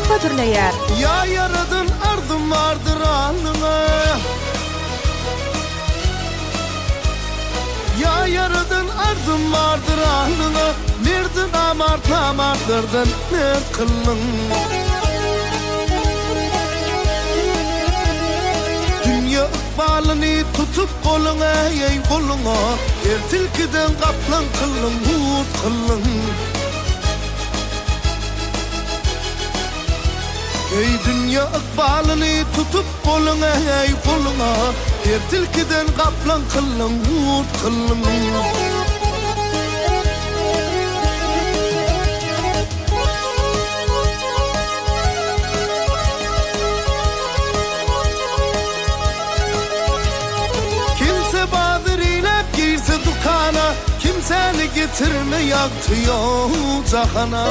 götürleýär. Ya yaradın ardım vardır alnına, ya yaradın ardım vardır alnına, mirdin amartırdın mert kıllın. Dünya ikbalini tutup koluna, ey koluna, ertilkiden kaplan kıllın, mut kıllın. Ey dünya ikbalini tutup koluna, ey koluna, ertilkiden kaplan kıllın, mut kıllın. Kimse badır ilep girse dukana, kimseni getirme yaktıyor cahana.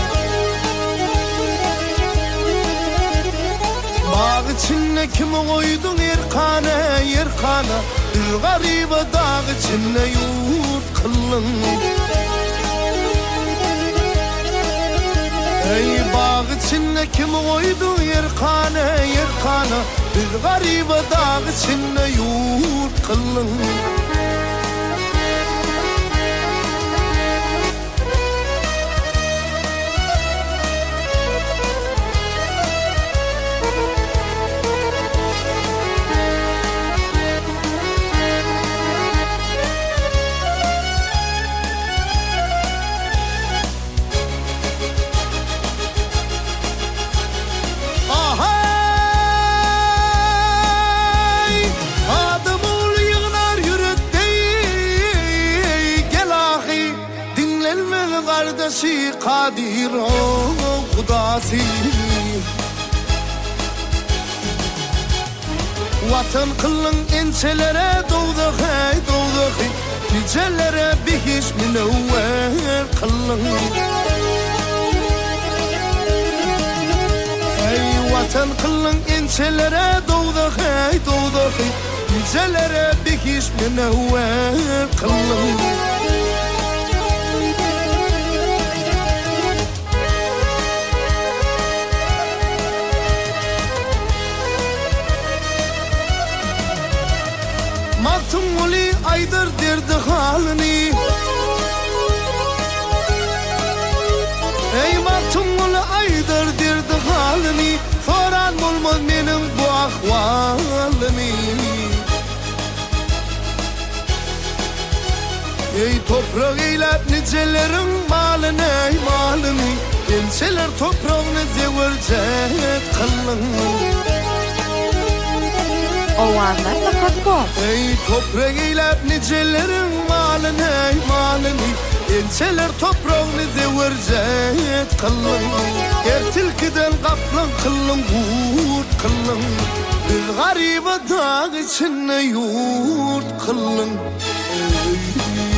Bağ içine kimi koydun yerkana, yerkana, bir garibe dağ içine yurt kıllın. Ey bağ içine kimi koydun yerkana, yerkana, bir garibe dağ içine yurt kıllın. Kardeşi Kadir o Hudasi, vatan kıllın ençelere doğduk, hey doğduk, nicelere bir hiç münevver kıllın. Ey vatan kıllın ençelere doğduk, hey doğduk, nicelere bir hiç münevver kıllın. Maktım uli aydır derdi halini, ey maktım uli aydır derdi halini, soran bulmaz benim bu ahvalimi. Ey toprak eylep nicelerin malini, ey malini, ençeler toprağını zevercet kıllın. Owanlar fakat ey toprak eylep nicelerin malini, ey malini, ençeler toprağını zevercet kıllın. Ertilkiden kaplan kıllın, yurt kıllın, bir garibe dağ içine yurt kıllın. Ey